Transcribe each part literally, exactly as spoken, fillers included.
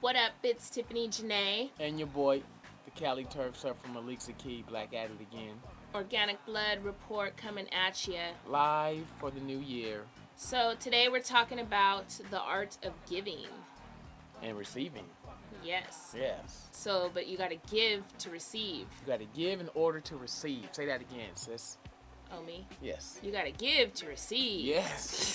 What up? It's Tiffany Janae. And your boy, the Cali Turf Surf from Malik Zaki, Black at it again. Organic Blood Report coming at you. Live for the new year. So today we're talking about the art of giving. And receiving. Yes. Yes. So, but you got to give to receive. You got to give in order to receive. Say that again, sis. Oh, me? Yes. You got to give to receive. Yes.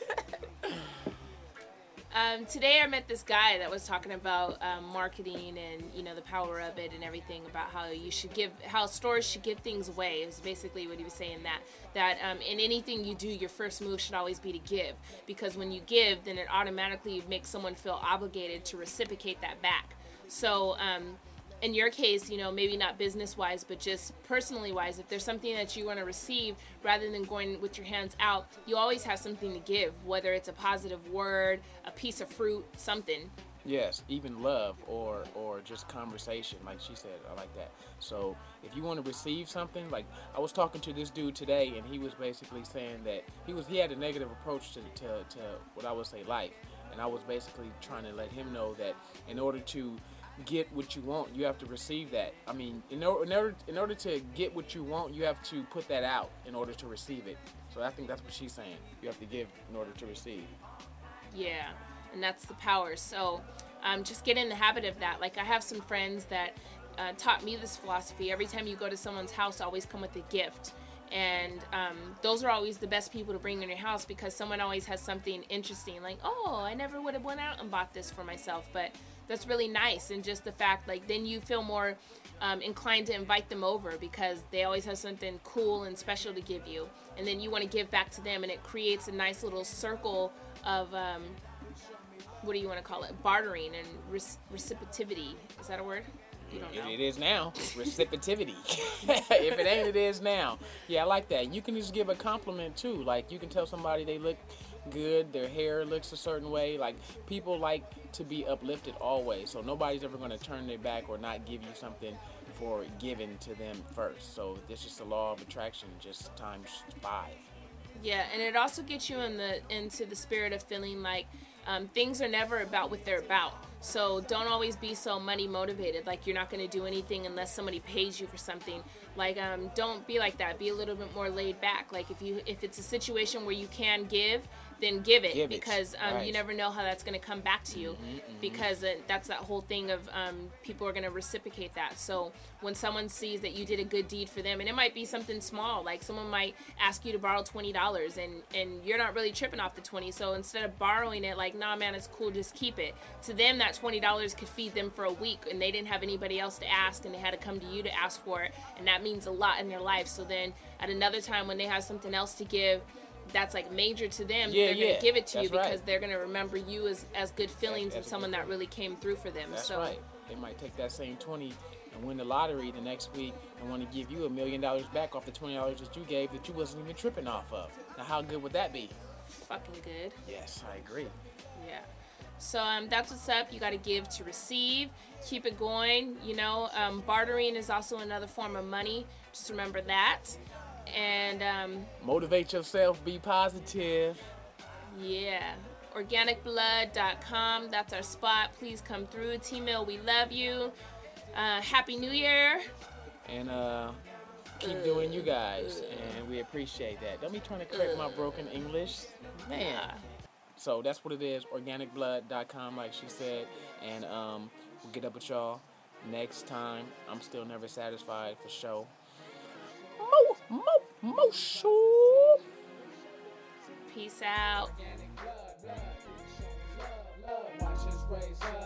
Um, today I met this guy that was talking about um, marketing and, you know, the power of it and everything, about how you should give, how stores should give things away is basically what he was saying, that, that um, in anything you do, your first move should always be to give, because when you give, then it automatically makes someone feel obligated to reciprocate that back. So, um, in your case, you know, maybe not business-wise, but just personally-wise, if there's something that you want to receive, rather than going with your hands out, you always have something to give, whether it's a positive word, a piece of fruit, something. Yes, even love or or just conversation, like she said. I like that. So if you want to receive something, like I was talking to this dude today, and he was basically saying that he was he had a negative approach to, to, to what I would say life. And I was basically trying to let him know that in order to get what you want, you have to receive that. I mean, in order, in order in order to get what you want, you have to put that out in order to receive it. So I think that's what she's saying. You have to give in order to receive. Yeah, and that's the power. So um, just get in the habit of that. Like, I have some friends that uh, taught me this philosophy. Every time you go to someone's house, always come with a gift. And um, those are always the best people to bring in your house, because someone always has something interesting, like, oh, I never would have went out and bought this for myself, but that's really nice. And just the fact, like, then you feel more um, inclined to invite them over, because they always have something cool and special to give you, and then you want to give back to them, and it creates a nice little circle of um, what do you want to call it, bartering and rec- reciprocity. Is that a word? You don't know. It, it is now. Reciprocity. If it ain't, it is now. Yeah, I like that. You can just give a compliment too. Like, you can tell somebody they look good, their hair looks a certain way. Like, people like to be uplifted always. So nobody's ever going to turn their back or not give you something for giving to them first. So it's just a law of attraction, just times five. Yeah, and it also gets you in the into the spirit of feeling like um, things are never about what they're about. So don't always be so money motivated, like you're not going to do anything unless somebody pays you for something. Like, um, don't be like that. Be a little bit more laid back. Like, if you if it's a situation where you can give, then give it, give because it. Um, Right. you never know how that's going to come back to you, mm-hmm, mm-hmm. because uh, that's that whole thing of um, people are going to reciprocate that. So when someone sees that you did a good deed for them, and it might be something small, like someone might ask you to borrow twenty dollars, and, and you're not really tripping off the twenty, so instead of borrowing it, like, nah, man, it's cool, just keep it. To them, that twenty dollars could feed them for a week, and they didn't have anybody else to ask, and they had to come to you to ask for it, and that means a lot in their life. So then at another time when they have something else to give that's like major to them, yeah, they're yeah. going to give it to that's you, because right. they're going to remember you as, as good feelings That's- and that's someone good. that really came through for them. That's so right. They might take that same twenty and win the lottery the next week and want to give you a million dollars back off the twenty dollars that you gave that you wasn't even tripping off of. Now, how good would that be? fucking good. Yes, I agree. Yeah. So um, that's what's up. You got to give to receive. Keep it going. You know, um, bartering is also another form of money. Just remember that. And um, Motivate yourself. Be positive. yeah, organic blood dot com. That's our spot. Please come through. T-Mill, we love you. Uh, Happy New Year. And uh, keep doing you guys. And we appreciate that. Don't be trying to correct my broken English. Man. Yeah. So that's what it is. organic blood dot com, like she said. And um, we'll get up with y'all next time. I'm still never satisfied for show. Mo, mo, mo, show. Peace out. Watch us raise up.